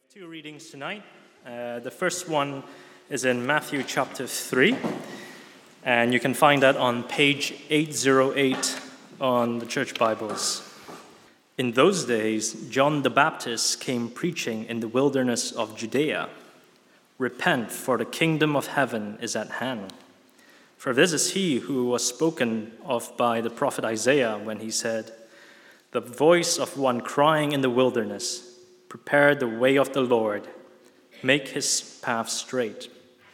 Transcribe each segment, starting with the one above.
Two readings tonight. The first one is in Matthew chapter 3, and you can find that on page 808 on the church Bibles. In those days, John the Baptist came preaching in the wilderness of Judea. Repent, for the kingdom of heaven is at hand. For this is he who was spoken of by the prophet Isaiah when he said, "The voice of one crying in the wilderness, prepare the way of the Lord, make his path straight."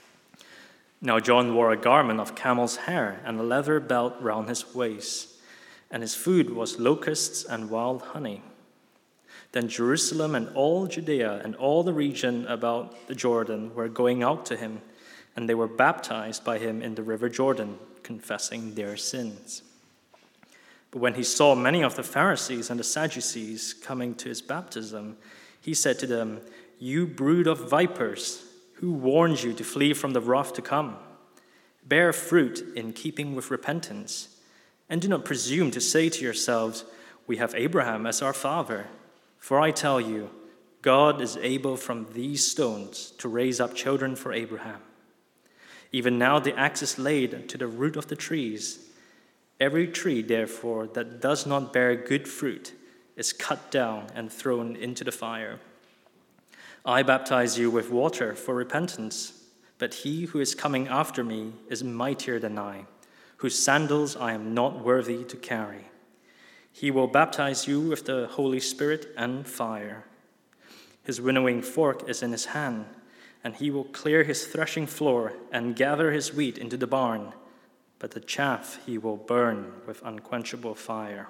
Now John wore a garment of camel's hair and a leather belt round his waist, and his food was locusts and wild honey. Then Jerusalem and all Judea and all the region about the Jordan were going out to him, and they were baptized by him in the river Jordan, confessing their sins. But when he saw many of the Pharisees and the Sadducees coming to his baptism, he said to them, "You brood of vipers, who warned you to flee from the wrath to come? Bear fruit in keeping with repentance, and do not presume to say to yourselves, 'We have Abraham as our father.' For I tell you, God is able from these stones to raise up children for Abraham. Even now the axe is laid to the root of the trees. Every tree, therefore, that does not bear good fruit is cut down and thrown into the fire. I baptize you with water for repentance, but he who is coming after me is mightier than I, whose sandals I am not worthy to carry. He will baptize you with the Holy Spirit and fire. His winnowing fork is in his hand, and he will clear his threshing floor and gather his wheat into the barn, but the chaff he will burn with unquenchable fire."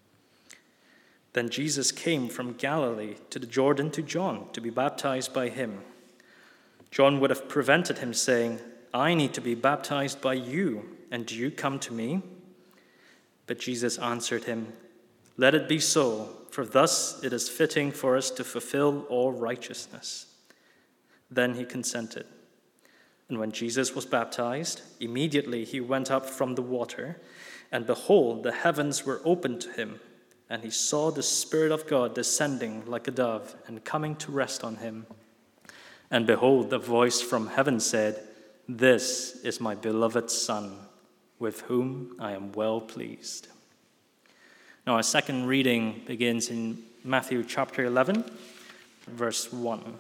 Then Jesus came from Galilee to the Jordan to John to be baptized by him. John would have prevented him, saying, "I need to be baptized by you, and do you come to me?" But Jesus answered him, "Let it be so, for thus it is fitting for us to fulfill all righteousness." Then he consented. And when Jesus was baptized, immediately he went up from the water, and behold, the heavens were opened to him, and he saw the Spirit of God descending like a dove and coming to rest on him. And behold, a voice from heaven said, "This is my beloved Son, with whom I am well pleased." Now, our second reading begins in Matthew chapter 11, verse 1.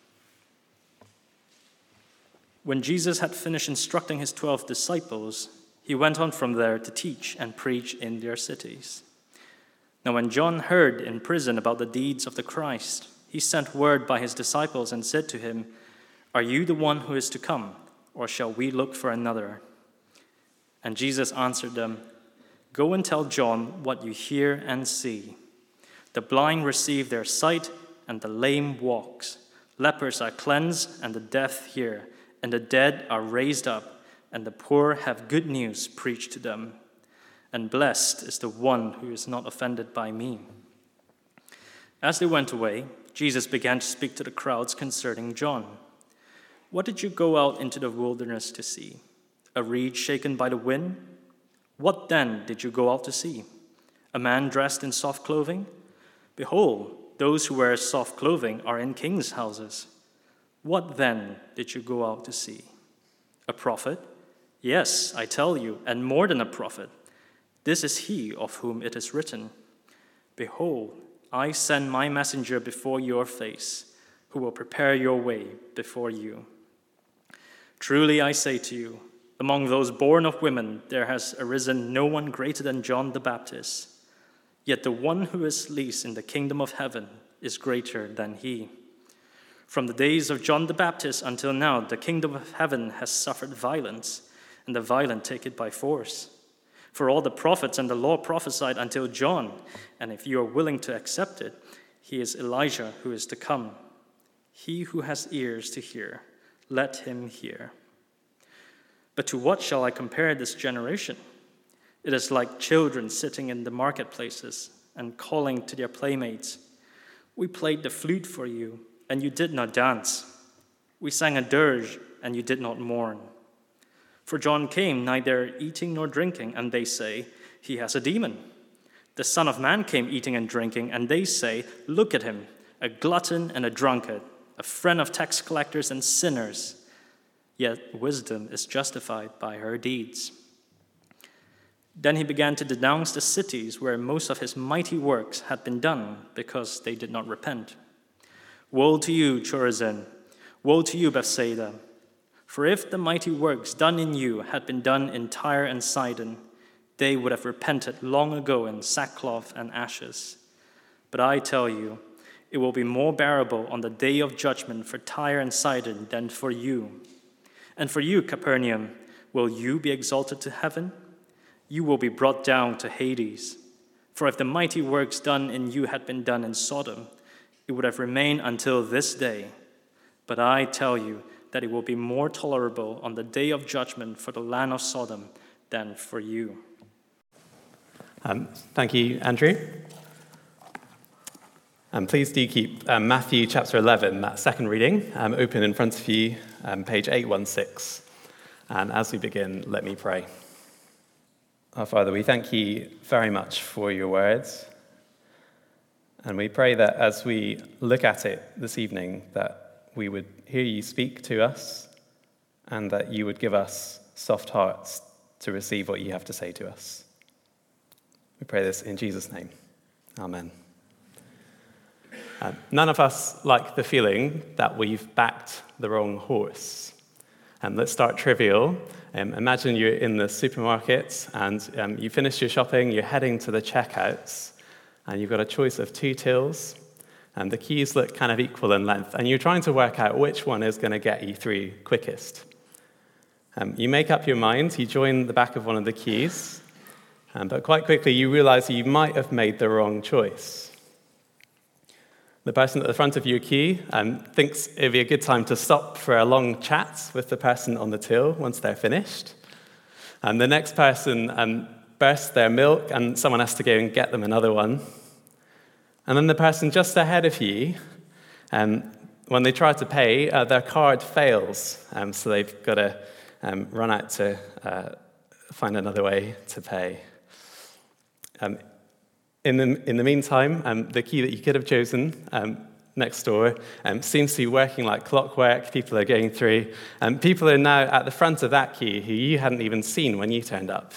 When Jesus had finished instructing his 12 disciples, he went on from there to teach and preach in their cities. Now when John heard in prison about the deeds of the Christ, he sent word by his disciples and said to him, "Are you the one who is to come, or shall we look for another?" And Jesus answered them, "Go and tell John what you hear and see. The blind receive their sight, and the lame walks. Lepers are cleansed, and the deaf hear, and the dead are raised up, and the poor have good news preached to them. And blessed is the one who is not offended by me." As they went away, Jesus began to speak to the crowds concerning John. "What did you go out into the wilderness to see? A reed shaken by the wind? What then did you go out to see? A man dressed in soft clothing? Behold, those who wear soft clothing are in kings' houses. What then did you go out to see? A prophet? Yes, I tell you, and more than a prophet. This is he of whom it is written, 'Behold, I send my messenger before your face, who will prepare your way before you.' Truly I say to you, among those born of women there has arisen no one greater than John the Baptist. Yet the one who is least in the kingdom of heaven is greater than he. From the days of John the Baptist until now, the kingdom of heaven has suffered violence, and the violent take it by force. For all the prophets and the law prophesied until John, and if you are willing to accept it, he is Elijah who is to come. He who has ears to hear, let him hear. But to what shall I compare this generation? It is like children sitting in the marketplaces and calling to their playmates, 'We played the flute for you, and you did not dance. We sang a dirge, and you did not mourn.' For John came neither eating nor drinking, and they say, 'He has a demon.' The Son of Man came eating and drinking, and they say, 'Look at him, a glutton and a drunkard, a friend of tax collectors and sinners, yet wisdom is justified by her deeds. Then he began to denounce the cities where most of his mighty works had been done because they did not repent. Woe to you, Chorazin! Woe to you, Bethsaida! For if the mighty works done in you had been done in Tyre and Sidon, they would have repented long ago in sackcloth and ashes. But I tell you, it will be more bearable on the day of judgment for Tyre and Sidon than for you. And for you, Capernaum, will you be exalted to heaven? You will be brought down to Hades. For if the mighty works done in you had been done in Sodom, it would have remained until this day. But I tell you that it will be more tolerable on the day of judgment for the land of Sodom than for you. Thank you, Andrew. Please do keep Matthew chapter 11, that second reading, open in front of you, page 816. And as we begin, let me pray. Our Father, we thank you very much for your words. And we pray that as we look at it this evening, that we would hear you speak to us and that you would give us soft hearts to receive what you have to say to us. We pray this in Jesus' name. Amen. None of us like the feeling that we've backed the wrong horse. Let's start trivial. Imagine you're in the supermarket and you finish your shopping, you're heading to the checkouts, and you've got a choice of two tills, and the keys look kind of equal in length, and you're trying to work out which one is going to get you through quickest. You make up your mind, you join the back of one of the keys, but quite quickly you realize you might have made the wrong choice. The person at the front of your queue thinks it'd be a good time to stop for a long chat with the person on the till once they're finished. The next person bursts their milk and someone has to go and get them another one. And then the person just ahead of you, when they try to pay, their card fails, so they've got to run out to find another way to pay. In the meantime, the key that you could have chosen next door seems to be working like clockwork. People are going through. People are now at the front of that queue who you hadn't even seen when you turned up.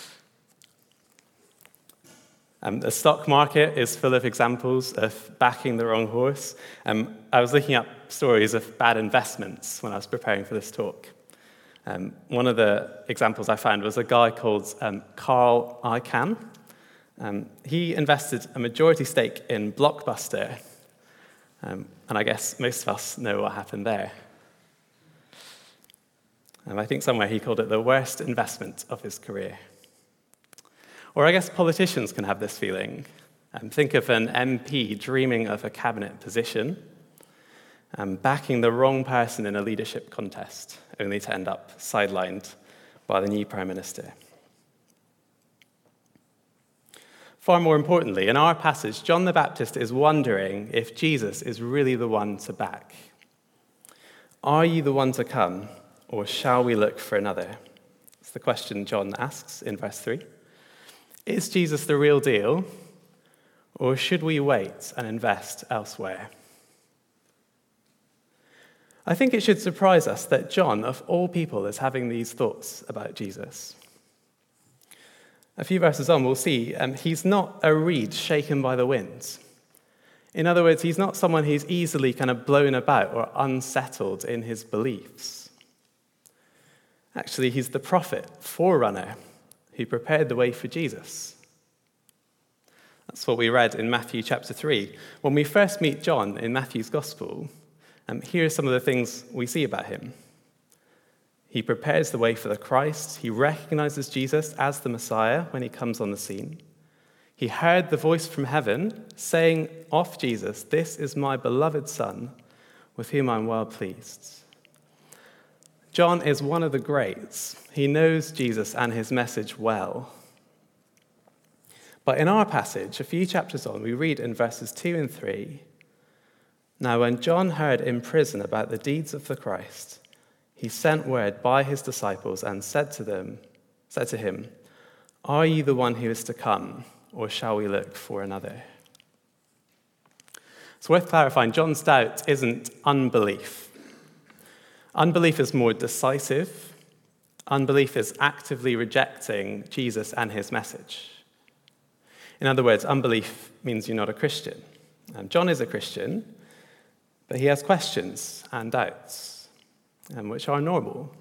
The stock market is full of examples of backing the wrong horse. I was looking up stories of bad investments when I was preparing for this talk. One of the examples I found was a guy called Carl Icahn. He invested a majority stake in Blockbuster, and I guess most of us know what happened there. I think somewhere he called it the worst investment of his career. Or I guess politicians can have this feeling. Think of an MP dreaming of a cabinet position, backing the wrong person in a leadership contest, only to end up sidelined by the new Prime Minister. Far more importantly, in our passage, John the Baptist is wondering if Jesus is really the one to back. Are you the one to come, or shall we look for another? It's the question John asks in verse 3. Is Jesus the real deal, or should we wait and invest elsewhere? I think it should surprise us that John, of all people, is having these thoughts about Jesus. A few verses on, we'll see he's not a reed shaken by the wind. In other words, he's not someone who's easily kind of blown about or unsettled in his beliefs. Actually, he's the prophet, forerunner, who prepared the way for Jesus. That's what we read in Matthew chapter 3. When we first meet John in Matthew's gospel, here are some of the things we see about him. He prepares the way for the Christ. He recognizes Jesus as the Messiah when he comes on the scene. He heard the voice from heaven saying of Jesus, "This is my beloved Son, with whom I'm well pleased." John is one of the greats. He knows Jesus and his message well. But in our passage, a few chapters on, we read in verses 2 and 3, "Now when John heard in prison about the deeds of the Christ, he sent word by his disciples and said to him, 'Are you the one who is to come, or shall we look for another?'" It's worth clarifying, John's doubt isn't unbelief. Unbelief is more decisive. Unbelief is actively rejecting Jesus and his message. In other words, unbelief means you're not a Christian. John is a Christian, but he has questions and doubts, which are normal.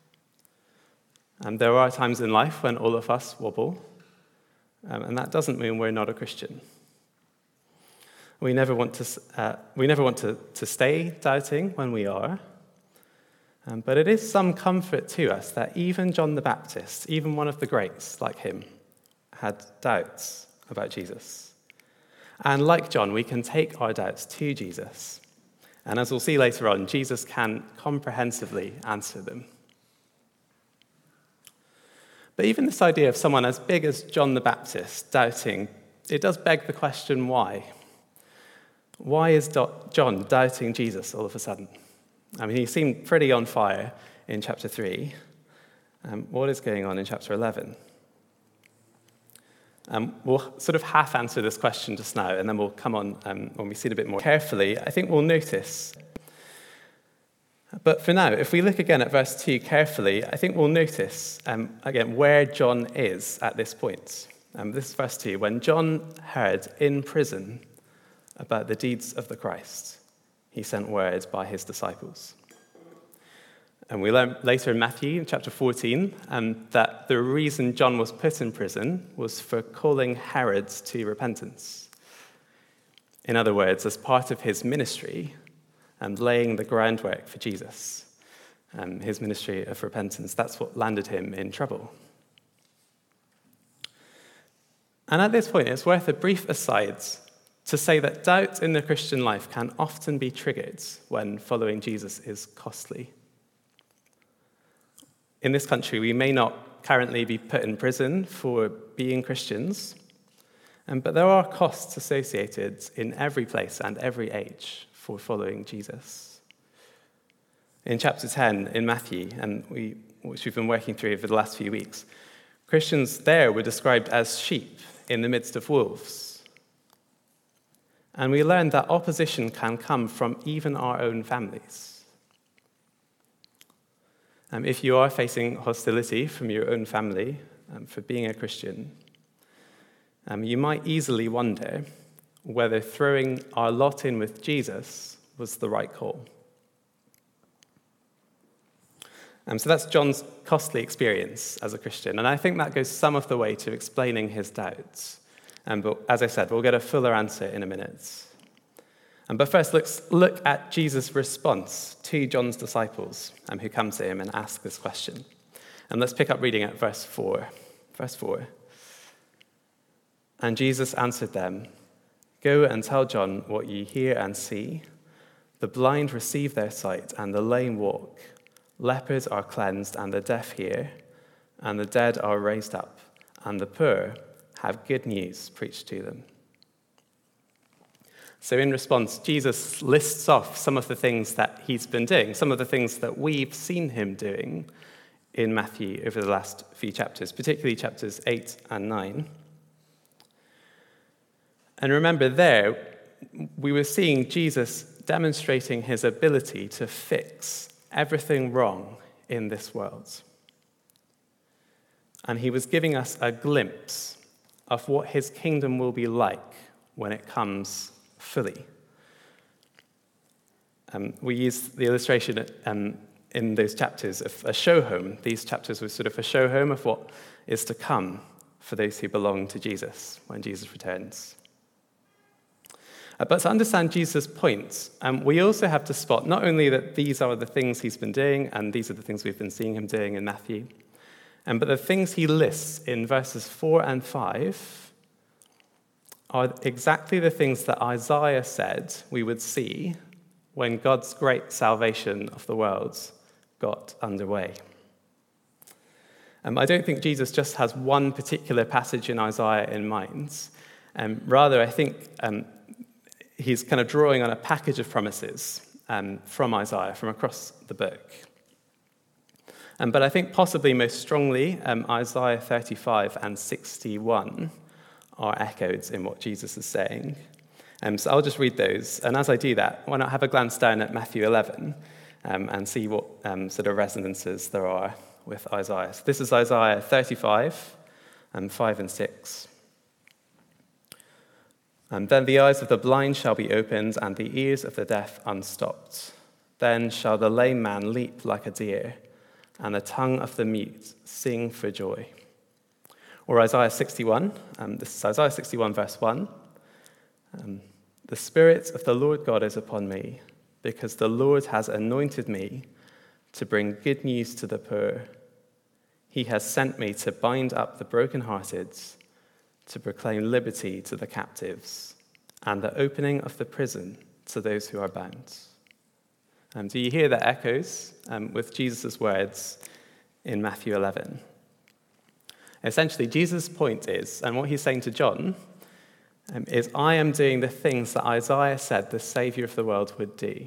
There are times in life when all of us wobble, and that doesn't mean we're not a Christian. We never want to stay doubting when we are, but it is some comfort to us that even John the Baptist, even one of the greats like him, had doubts about Jesus. And like John, we can take our doubts to Jesus. And as we'll see later on, Jesus can comprehensively answer them. But even this idea of someone as big as John the Baptist doubting, it does beg the question, why? Why is John doubting Jesus all of a sudden? I mean, he seemed pretty on fire in chapter 3. What is going on in chapter 11? We'll sort of half answer this question just now, and then we'll come on when we see it a bit more carefully. I think we'll notice. But for now, if we look again at verse 2 carefully, I think we'll notice, again, where John is at this point. This is verse 2. When John heard in prison about the deeds of the Christ, he sent word by his disciples. And we learn later in Matthew, in chapter 14, that the reason John was put in prison was for calling Herod to repentance. In other words, as part of his ministry and laying the groundwork for Jesus, his ministry of repentance, that's what landed him in trouble. And at this point, it's worth a brief aside to say that doubt in the Christian life can often be triggered when following Jesus is costly. In this country, we may not currently be put in prison for being Christians, but there are costs associated in every place and every age for following Jesus. In chapter 10 in Matthew, which we've been working through over the last few weeks, Christians there were described as sheep in the midst of wolves. And we learned that opposition can come from even our own families. If you are facing hostility from your own family for being a Christian, you might easily wonder whether throwing our lot in with Jesus was the right call. So that's John's costly experience as a Christian, and I think that goes some of the way to explaining his doubts. But as I said, we'll get a fuller answer in a minute. But first, let's look at Jesus' response to John's disciples who come to him and ask this question. And let's pick up reading at verse 4. Verse 4. And Jesus answered them, "Go and tell John what you hear and see. The blind receive their sight, and the lame walk. Lepers are cleansed, and the deaf hear, and the dead are raised up, and the poor have good news preached to them." So in response, Jesus lists off some of the things that he's been doing, some of the things that we've seen him doing in Matthew over the last few chapters, particularly chapters 8 and 9. And remember there, we were seeing Jesus demonstrating his ability to fix everything wrong in this world. And he was giving us a glimpse of what his kingdom will be like when it comes fully. We use the illustration in those chapters of a show home. These chapters were sort of a show home of what is to come for those who belong to Jesus when Jesus returns. But to understand Jesus' points, we also have to spot not only that these are the things he's been doing, and these are the things we've been seeing him doing in Matthew, but the things he lists in verses 4 and 5 are exactly the things that Isaiah said we would see when God's great salvation of the world got underway. I don't think Jesus just has one particular passage in Isaiah in mind. Rather, I think he's kind of drawing on a package of promises from Isaiah, from across the book. But I think possibly most strongly, Isaiah 35 and 61 are echoed in what Jesus is saying. So I'll just read those. And as I do that, why not have a glance down at Matthew 11 and see what sort of resonances there are with Isaiah. So this is Isaiah 35, 5 and 6. Then the eyes of the blind shall be opened, and the ears of the deaf unstopped. Then shall the lame man leap like a deer, and the tongue of the mute sing for joy. Or Isaiah 61, this is Isaiah 61, verse 1. The Spirit of the Lord God is upon me, because the Lord has anointed me to bring good news to the poor. He has sent me to bind up the brokenhearted, to proclaim liberty to the captives, and the opening of the prison to those who are bound. Do you hear that echoes with Jesus' words in Matthew 11? Essentially, Jesus' point is, and what he's saying to John, is I am doing the things that Isaiah said the Savior of the world would do.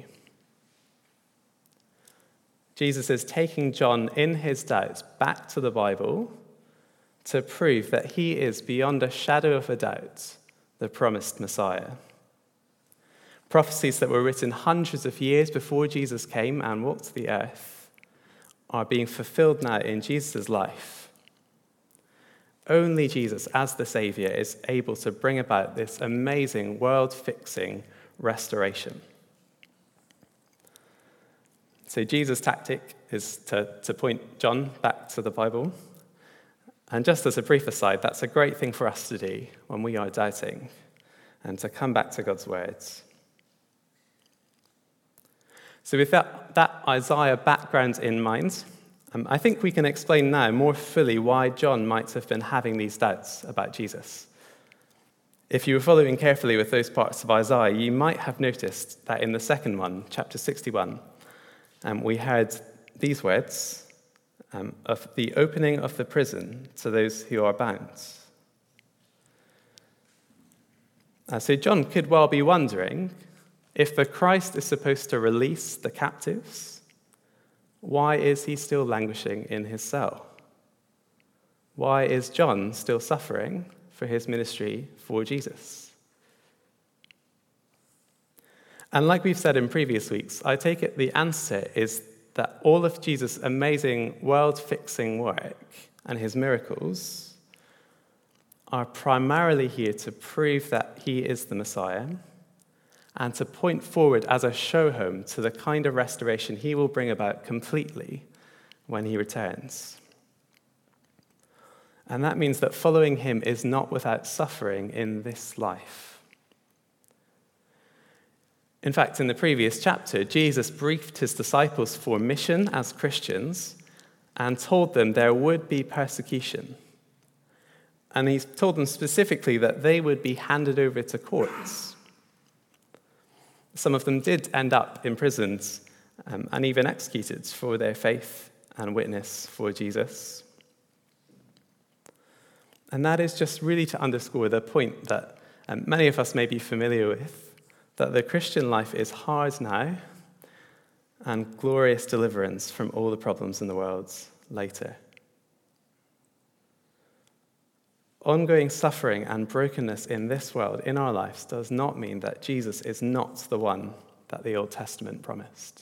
Jesus is taking John in his doubts back to the Bible to prove that he is, beyond a shadow of a doubt, the promised Messiah. Prophecies that were written hundreds of years before Jesus came and walked the earth are being fulfilled now in Jesus' life. Only Jesus, as the Savior, is able to bring about this amazing, world-fixing restoration. So Jesus' tactic is to point John back to the Bible. And just as a brief aside, that's a great thing for us to do when we are doubting, and to come back to God's words. So with that Isaiah background in mind, I think we can explain now more fully why John might have been having these doubts about Jesus. If you were following carefully with those parts of Isaiah, you might have noticed that in the second one, chapter 61, we heard these words of the opening of the prison to those who are bound. So John could well be wondering, if the Christ is supposed to release the captives, why is he still languishing in his cell? Why is John still suffering for his ministry for Jesus? And like we've said in previous weeks, I take it the answer is that all of Jesus' amazing world-fixing work and his miracles are primarily here to prove that he is the Messiah and to point forward as a show home to the kind of restoration he will bring about completely when he returns. And that means that following him is not without suffering in this life. In fact, in the previous chapter, Jesus briefed his disciples for mission as Christians and told them there would be persecution. And he told them specifically that they would be handed over to courts. Some of them did end up imprisoned and even executed for their faith and witness for Jesus. And that is just really to underscore the point that many of us may be familiar with, that the Christian life is hard now and glorious deliverance from all the problems in the world later. Ongoing suffering and brokenness in this world, in our lives, does not mean that Jesus is not the one that the Old Testament promised.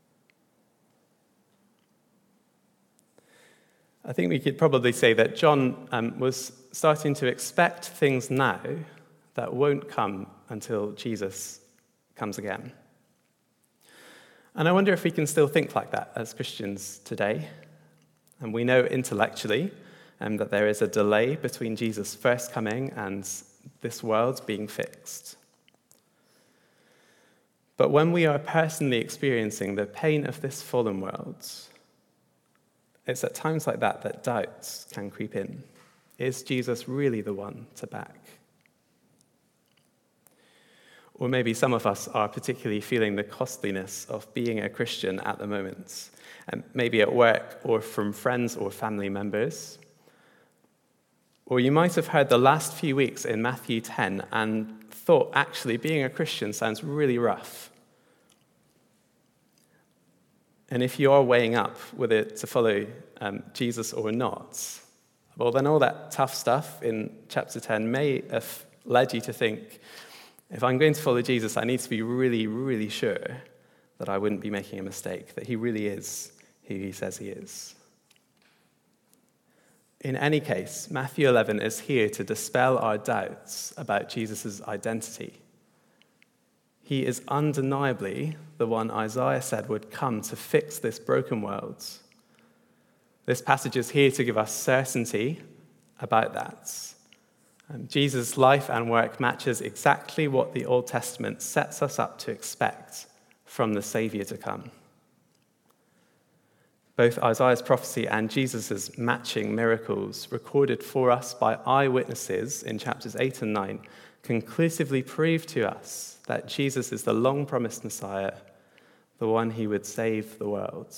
I think we could probably say that John was starting to expect things now that won't come until Jesus comes again. And I wonder if we can still think like that as Christians today. And we know intellectually that there is a delay between Jesus' first coming and this world being fixed. But when we are personally experiencing the pain of this fallen world, it's at times like that that doubts can creep in. Is Jesus really the one to back? Or maybe some of us are particularly feeling the costliness of being a Christian at the moment, and maybe at work or from friends or family members. Or you might have heard the last few weeks in Matthew 10 and thought, actually, being a Christian sounds really rough. And if you are weighing up whether to follow Jesus or not, well, then all that tough stuff in chapter 10 may have led you to think, If I'm going to follow Jesus, I need to be really, really sure that I wouldn't be making a mistake, that he really is who he says he is. In any case, Matthew 11 is here to dispel our doubts about Jesus' identity. He is undeniably the one Isaiah said would come to fix this broken world. This passage is here to give us certainty about that. Jesus' life and work matches exactly what the Old Testament sets us up to expect from the Savior to come. Both Isaiah's prophecy and Jesus' matching miracles, recorded for us by eyewitnesses in chapters 8 and 9, conclusively prove to us that Jesus is the long-promised Messiah, the one who would save the world.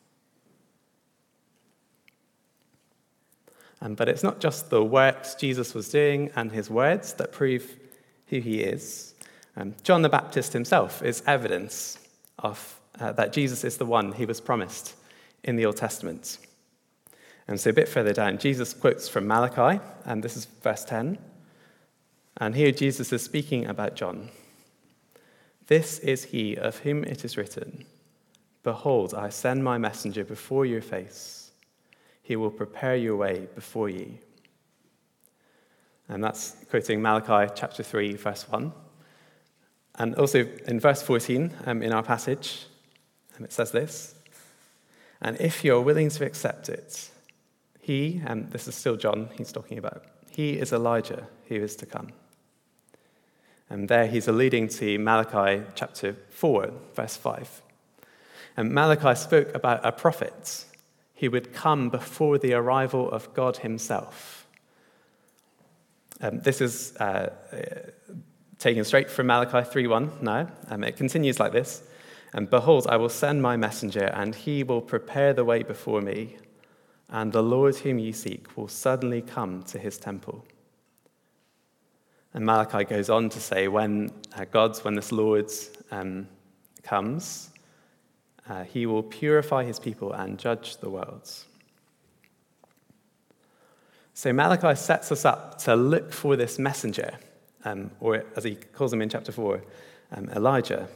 But it's not just the works Jesus was doing and his words that prove who he is. John the Baptist himself is evidence of that Jesus is the one he was promised in the Old Testament. And so a bit further down, Jesus quotes from Malachi, and this is verse 10. And here Jesus is speaking about John. "This is he of whom it is written, 'Behold, I send my messenger before your face. He will prepare your way before you.'" And that's quoting Malachi chapter 3, verse 1. And also in verse 14 in our passage, it says this, "And if you're willing to accept it, he," and this is still John he's talking about, "he is Elijah who is to come." And there he's alluding to Malachi chapter 4, verse 5. And Malachi spoke about a prophet who would come before the arrival of God himself. This is taken straight from Malachi 3:1 now. It continues like this. "And behold, I will send my messenger, and he will prepare the way before me, and the Lord whom you seek will suddenly come to his temple." And Malachi goes on to say, when this Lord comes, he will purify his people and judge the world. So Malachi sets us up to look for this messenger, or as he calls him in chapter 4, Elijah.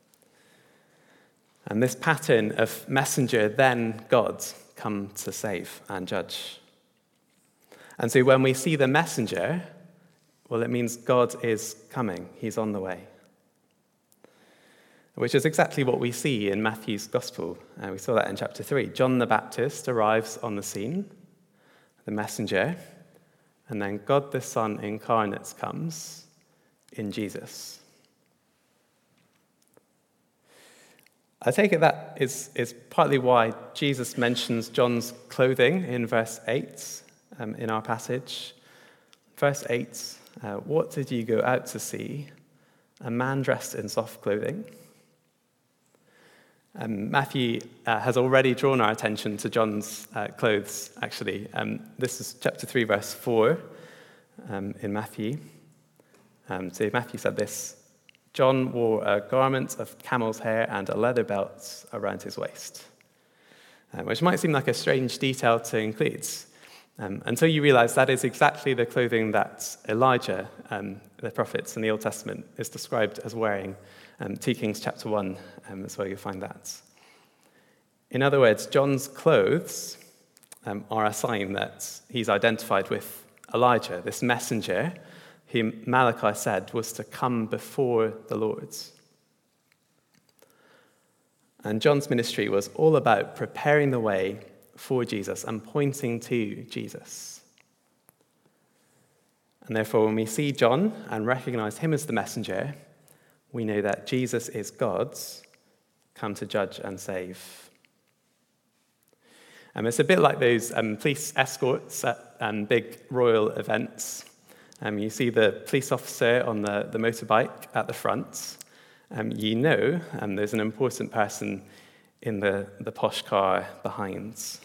And this pattern of messenger, then God, come to save and judge. And so when we see the messenger, well, it means God is coming. He's on the way. Which is exactly what we see in Matthew's gospel. We saw that in chapter 3. John the Baptist arrives on the scene, the messenger, and then God the Son incarnate comes in Jesus. I take it that is partly why Jesus mentions John's clothing in verse 8 in our passage. Verse 8, "What did you go out to see? A man dressed in soft clothing?" Matthew has already drawn our attention to John's clothes, actually. This is chapter 3, verse 4 in Matthew. So Matthew said this, "John wore a garment of camel's hair and a leather belt around his waist," which might seem like a strange detail to include, until you realize that is exactly the clothing that Elijah, the prophet in the Old Testament, is described as wearing. 2 Kings chapter 1 is where you'll find that. In other words, John's clothes are a sign that he's identified with Elijah, this messenger whom Malachi said was to come before the Lord. And John's ministry was all about preparing the way for Jesus and pointing to Jesus. And therefore, when we see John and recognize him as the messenger, we know that Jesus is God's come to judge and save. It's a bit like those police escorts at big royal events. You see the police officer on the motorbike at the front. There's an important person in the posh car behind.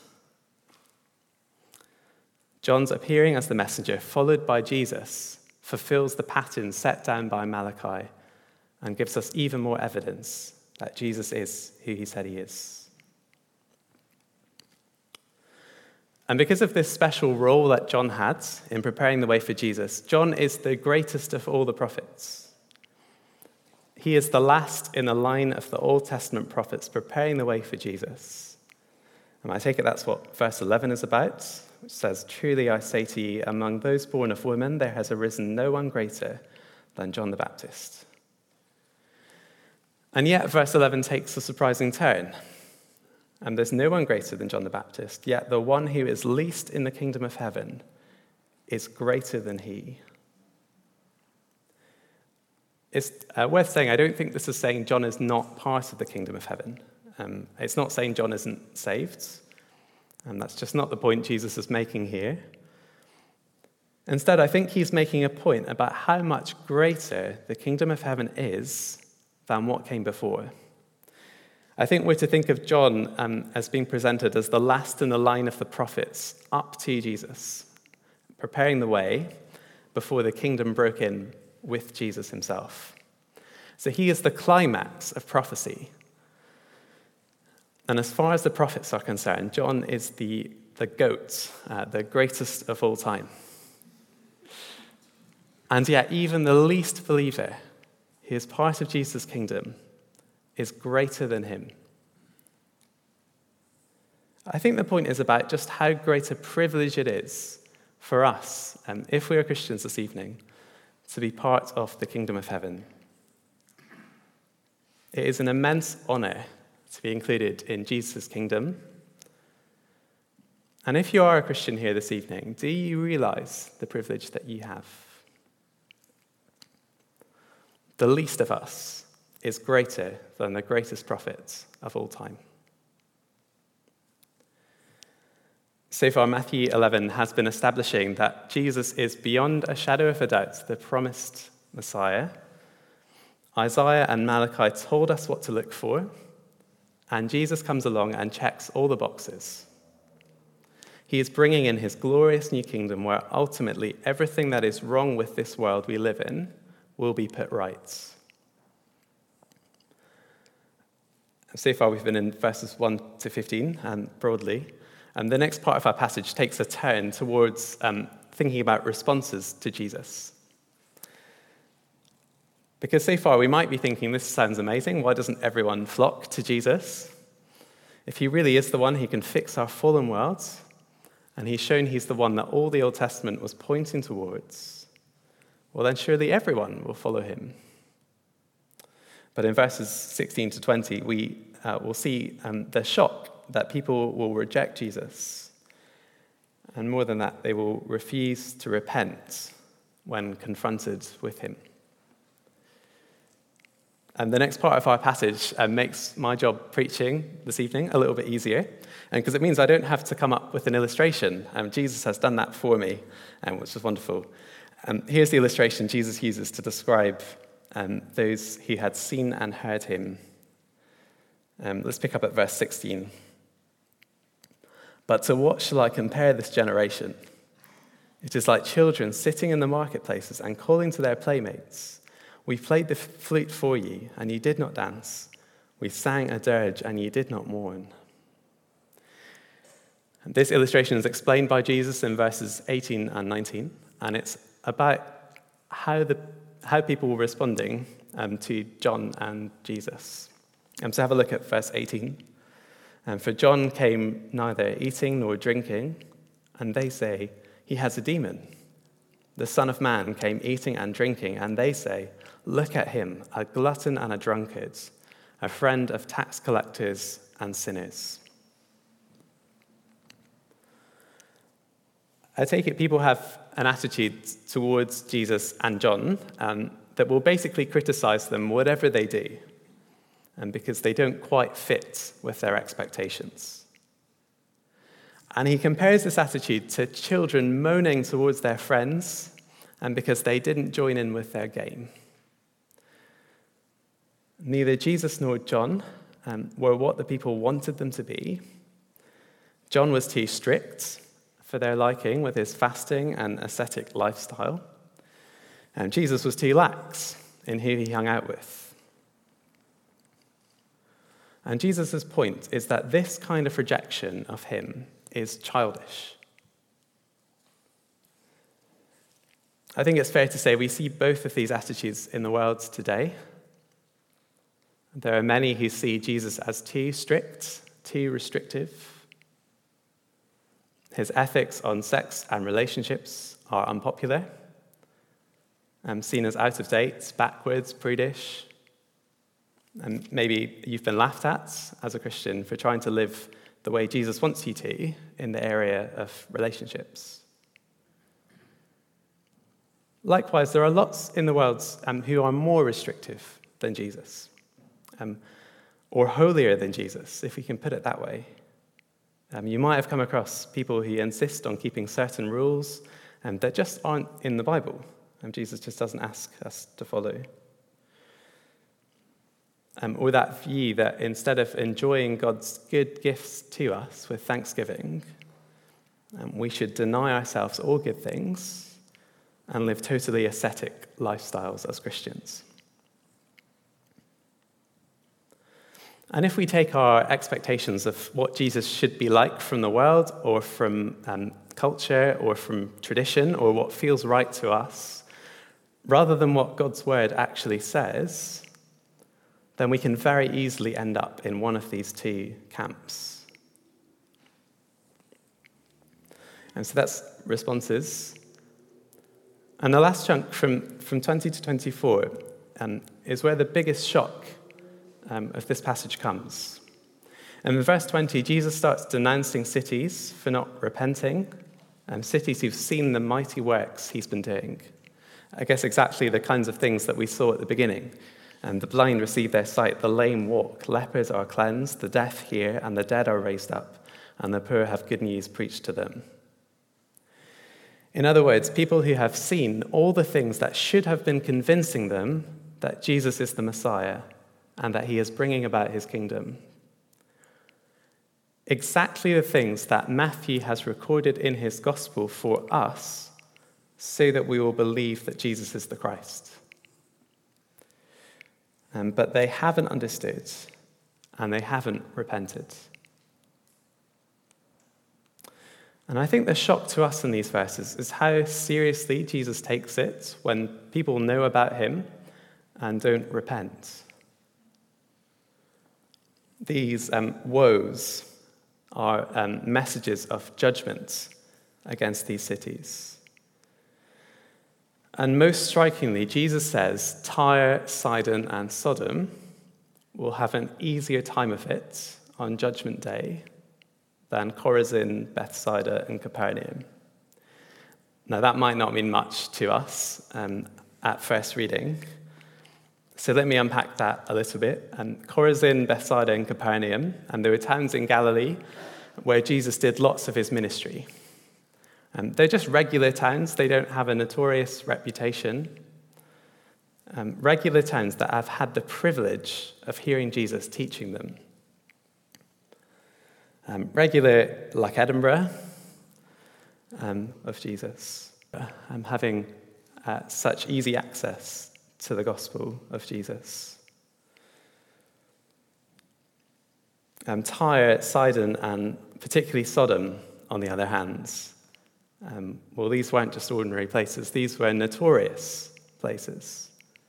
John's appearing as the messenger, followed by Jesus, fulfills the pattern set down by Malachi and gives us even more evidence that Jesus is who he said he is. And because of this special role that John had in preparing the way for Jesus, John is the greatest of all the prophets. He is the last in the line of the Old Testament prophets preparing the way for Jesus. And I take it that's what verse 11 is about, which says, "Truly I say to you, among those born of women, there has arisen no one greater than John the Baptist." And yet, verse 11 takes a surprising turn. And there's no one greater than John the Baptist, yet the one who is least in the kingdom of heaven is greater than he. It's worth saying, I don't think this is saying John is not part of the kingdom of heaven. It's not saying John isn't saved. And that's just not the point Jesus is making here. Instead, I think he's making a point about how much greater the kingdom of heaven is than what came before. I think we're to think of John as being presented as the last in the line of the prophets up to Jesus, preparing the way before the kingdom broke in with Jesus himself. So he is the climax of prophecy. And as far as the prophets are concerned, John is the goat, the greatest of all time. And yet, even the least believer who is part of Jesus' kingdom is greater than him. I think the point is about just how great a privilege it is for us, if we are Christians this evening, to be part of the kingdom of heaven. It is an immense honor to be included in Jesus' kingdom. And if you are a Christian here this evening, do you realize the privilege that you have? The least of us is greater than the greatest prophet of all time. So far, Matthew 11 has been establishing that Jesus is beyond a shadow of a doubt the promised Messiah. Isaiah and Malachi told us what to look for, and Jesus comes along and checks all the boxes. He is bringing in his glorious new kingdom where ultimately everything that is wrong with this world we live in will be put right. So far, we've been in verses 1 to 15, broadly. And the next part of our passage takes a turn towards thinking about responses to Jesus. Because so far, we might be thinking, this sounds amazing. Why doesn't everyone flock to Jesus? If he really is the one who can fix our fallen world, and he's shown he's the one that all the Old Testament was pointing towards, well, then surely everyone will follow him. But in verses 16 to 20, we will see the shock that people will reject Jesus. And more than that, they will refuse to repent when confronted with him. And the next part of our passage makes my job preaching this evening a little bit easier, because it means I don't have to come up with an illustration. Jesus has done that for me, which is wonderful. Here's the illustration Jesus uses to describe those who had seen and heard him. Let's pick up at verse 16. "But to what shall I compare this generation? It is like children sitting in the marketplaces and calling to their playmates. We played the flute for you, and you did not dance. We sang a dirge, and you did not mourn." And this illustration is explained by Jesus in verses 18 and 19, and it's about how people were responding to John and Jesus. So have a look at verse 18. "For John came neither eating nor drinking, and they say, 'He has a demon.' The Son of Man came eating and drinking, and they say, 'Look at him, a glutton and a drunkard, a friend of tax collectors and sinners.'" I take it people have an attitude towards Jesus and John that will basically criticize them whatever they do, and because they don't quite fit with their expectations. And he compares this attitude to children moaning towards their friends, and because they didn't join in with their game. Neither Jesus nor John were what the people wanted them to be. John was too strict for their liking with his fasting and ascetic lifestyle. And Jesus was too lax in who he hung out with. And Jesus' point is that this kind of rejection of him is childish. I think it's fair to say we see both of these attitudes in the world today. There are many who see Jesus as too strict, too restrictive. His ethics on sex and relationships are unpopular, seen as out of date, backwards, prudish. And maybe you've been laughed at as a Christian for trying to live the way Jesus wants you to in the area of relationships. Likewise, there are lots in the world who are more restrictive than Jesus, or holier than Jesus, if we can put it that way. You might have come across people who insist on keeping certain rules that just aren't in the Bible, and Jesus just doesn't ask us to follow. Or that view that instead of enjoying God's good gifts to us with thanksgiving, we should deny ourselves all good things and live totally ascetic lifestyles as Christians. And if we take our expectations of what Jesus should be like from the world or from culture or from tradition or what feels right to us, rather than what God's word actually says, then we can very easily end up in one of these two camps. And so that's responses. And the last chunk from 20 to 24 is where the biggest shock of this passage comes. And in verse 20, Jesus starts denouncing cities for not repenting, cities who've seen the mighty works he's been doing. I guess exactly the kinds of things that we saw at the beginning. The blind receive their sight, the lame walk, lepers are cleansed, the deaf hear, and the dead are raised up, and the poor have good news preached to them. In other words, people who have seen all the things that should have been convincing them that Jesus is the Messiah and that he is bringing about his kingdom. Exactly the things that Matthew has recorded in his gospel for us so that we will believe that Jesus is the Christ. But they haven't understood, and they haven't repented. And I think the shock to us in these verses is how seriously Jesus takes it when people know about him and don't repent. These woes are messages of judgment against these cities. And most strikingly, Jesus says Tyre, Sidon, and Sodom will have an easier time of it on Judgment Day than Chorazin, Bethsaida, and Capernaum. Now, that might not mean much to us at first reading. So let me unpack that a little bit. Chorazin, Bethsaida, and Capernaum, and there were towns in Galilee where Jesus did lots of his ministry. They're just regular towns. They don't have a notorious reputation. Regular towns that have had the privilege of hearing Jesus teaching them. Regular like Edinburgh of Jesus, having such easy access to the gospel of Jesus. Tyre, Sidon, and particularly Sodom, on the other hand, well, these weren't just ordinary places. These were notorious places.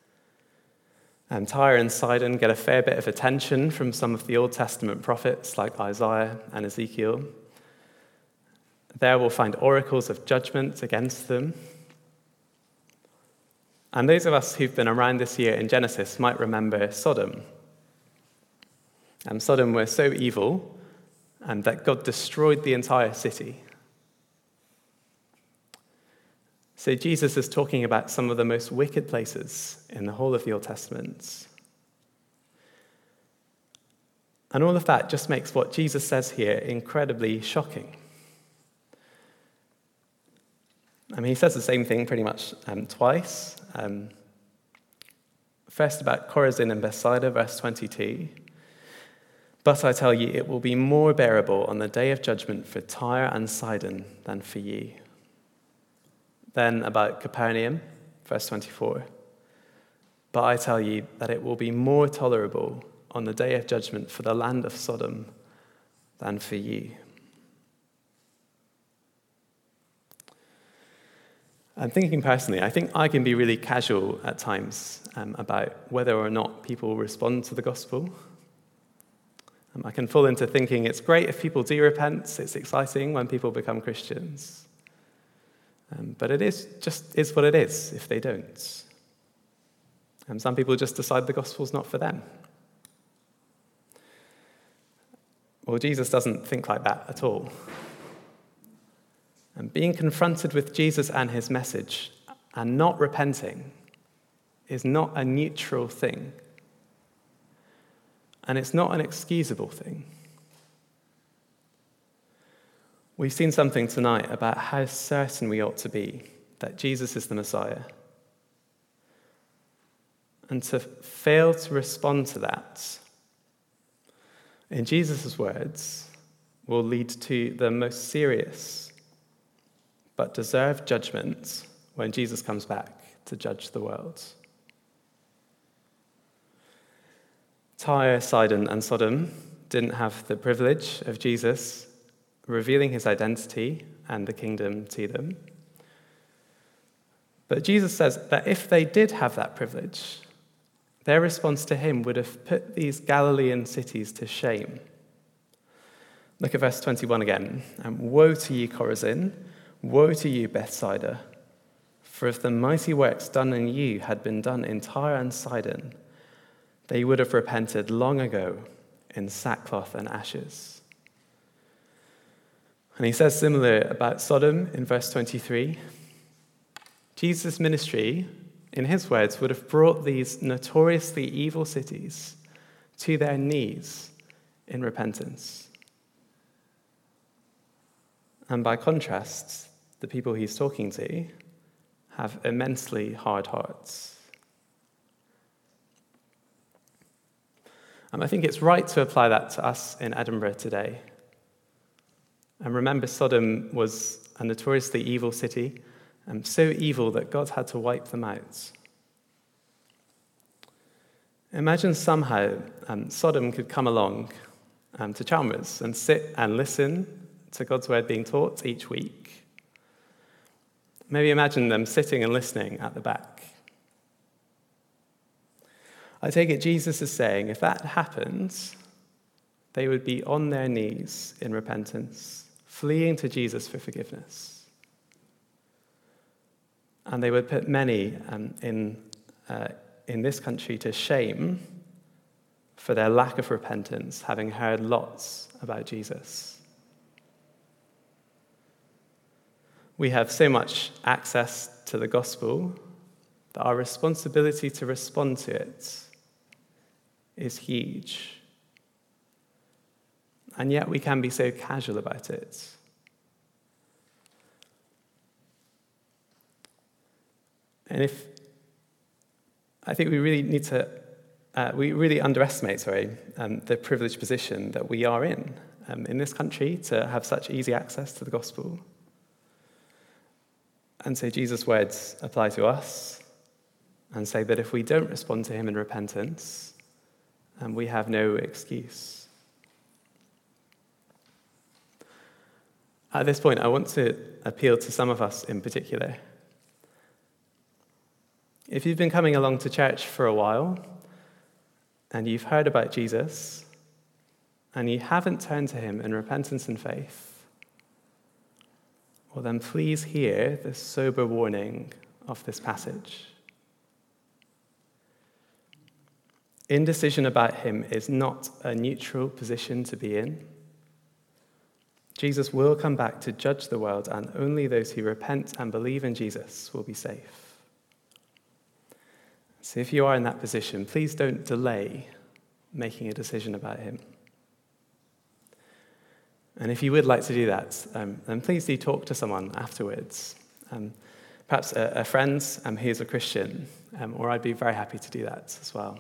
Tyre and Sidon get a fair bit of attention from some of the Old Testament prophets like Isaiah and Ezekiel. There we'll find oracles of judgment against them. And those of us who've been around this year in Genesis might remember Sodom. Sodom were so evil that God destroyed the entire city. So Jesus is talking about some of the most wicked places in the whole of the Old Testament. And all of that just makes what Jesus says here incredibly shocking. He says the same thing pretty much twice. First about Chorazin and Bethsaida, verse 22. But I tell you, it will be more bearable on the day of judgment for Tyre and Sidon than for you. Then about Capernaum, verse 24. But I tell you that it will be more tolerable on the day of judgment for the land of Sodom than for you. I'm thinking personally, I think I can be really casual at times about whether or not people respond to the gospel. I can fall into thinking it's great if people do repent, it's exciting when people become Christians. But it is what it is if they don't. Some people just decide the gospel's not for them. Well, Jesus doesn't think like that at all. And being confronted with Jesus and his message and not repenting is not a neutral thing. And it's not an excusable thing. We've seen something tonight about how certain we ought to be that Jesus is the Messiah. And to fail to respond to that, in Jesus' words, will lead to the most serious but deserved judgment when Jesus comes back to judge the world. Tyre, Sidon, and Sodom didn't have the privilege of Jesus revealing his identity and the kingdom to them. But Jesus says that if they did have that privilege, their response to him would have put these Galilean cities to shame. Look at verse 21 again. Woe to you, Chorazin! Woe to you, Bethsaida! For if the mighty works done in you had been done in Tyre and Sidon, they would have repented long ago in sackcloth and ashes. And he says similar about Sodom in verse 23. Jesus' ministry, in his words, would have brought these notoriously evil cities to their knees in repentance. And by contrast, the people he's talking to have immensely hard hearts. I think it's right to apply that to us in Edinburgh today. And remember, Sodom was a notoriously evil city, so evil that God had to wipe them out. Imagine somehow Sodom could come along to Chalmers and sit and listen to God's word being taught each week. Maybe imagine them sitting and listening at the back. I take it Jesus is saying if that happens, they would be on their knees in repentance, fleeing to Jesus for forgiveness. And they would put many in this country to shame for their lack of repentance, having heard lots about Jesus. We have so much access to the gospel that our responsibility to respond to it is huge. And yet we can be so casual about it. And I think we really need to, we really underestimate, the privileged position that we are in this country to have such easy access to the gospel. And so Jesus' words apply to us and say that if we don't respond to him in repentance, we have no excuse. At this point, I want to appeal to some of us in particular. If you've been coming along to church for a while and you've heard about Jesus and you haven't turned to him in repentance and faith, well then please hear the sober warning of this passage. Indecision about him is not a neutral position to be in. Jesus will come back to judge the world, and only those who repent and believe in Jesus will be safe. So if you are in that position, please don't delay making a decision about him. And if you would like to do that, then please do talk to someone afterwards. Perhaps a friend who's a Christian, or I'd be very happy to do that as well.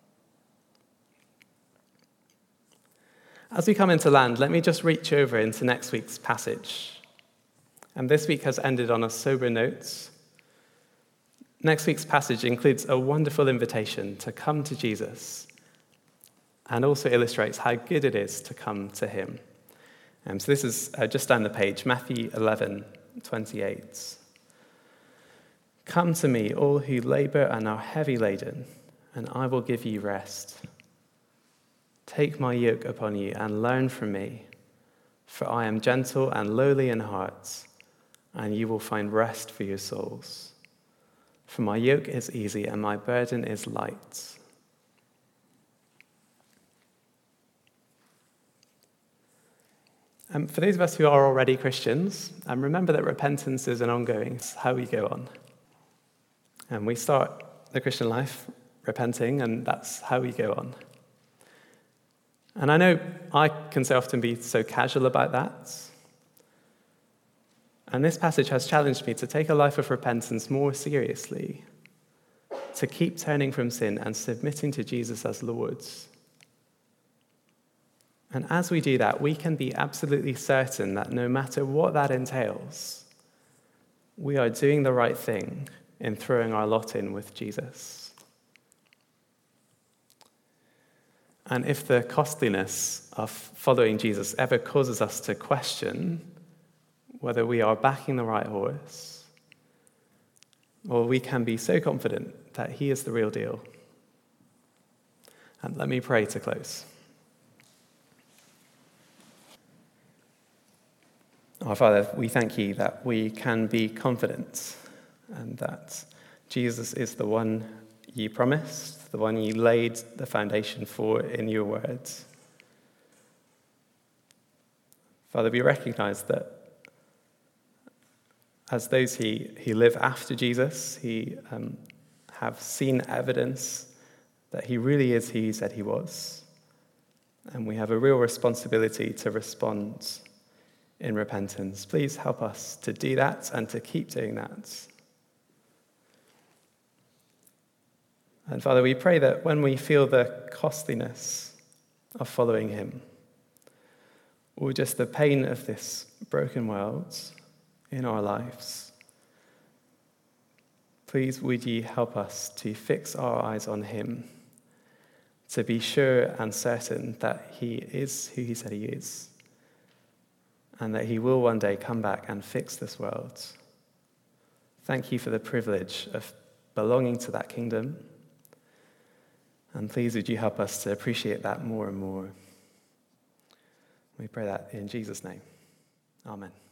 As we come into land, let me just reach over into next week's passage. And this week has ended on a sober note. Next week's passage includes a wonderful invitation to come to Jesus and also illustrates how good it is to come to him. So this is just down the page, Matthew 11:28. Come to me, all who labor and are heavy laden, and I will give you rest. Take my yoke upon you and learn from me, for I am gentle and lowly in heart, and you will find rest for your souls. For my yoke is easy and my burden is light. For those of us who are already Christians, remember that repentance is an ongoing, it's how we go on. And we start the Christian life repenting, and that's how we go on. And I know I can so often be so casual about that. And this passage has challenged me to take a life of repentance more seriously, to keep turning from sin and submitting to Jesus as Lord. And as we do that, we can be absolutely certain that no matter what that entails, we are doing the right thing in throwing our lot in with Jesus. And if the costliness of following Jesus ever causes us to question whether we are backing the right horse, or we can be so confident that he is the real deal. And let me pray to close. Our Father, we thank you that we can be confident and that Jesus is the one you promised, the one you laid the foundation for in your words. Father, we recognize that as those who live after Jesus, who have seen evidence that he really is who he said he was, and we have a real responsibility to respond in repentance. Please help us to do that and to keep doing that. And Father, we pray that when we feel the costliness of following him, or just the pain of this broken world in our lives, please would you help us to fix our eyes on him, to be sure and certain that he is who he said he is, and that he will one day come back and fix this world. Thank you for the privilege of belonging to that kingdom. And please would you help us to appreciate that more and more. We pray that in Jesus' name. Amen.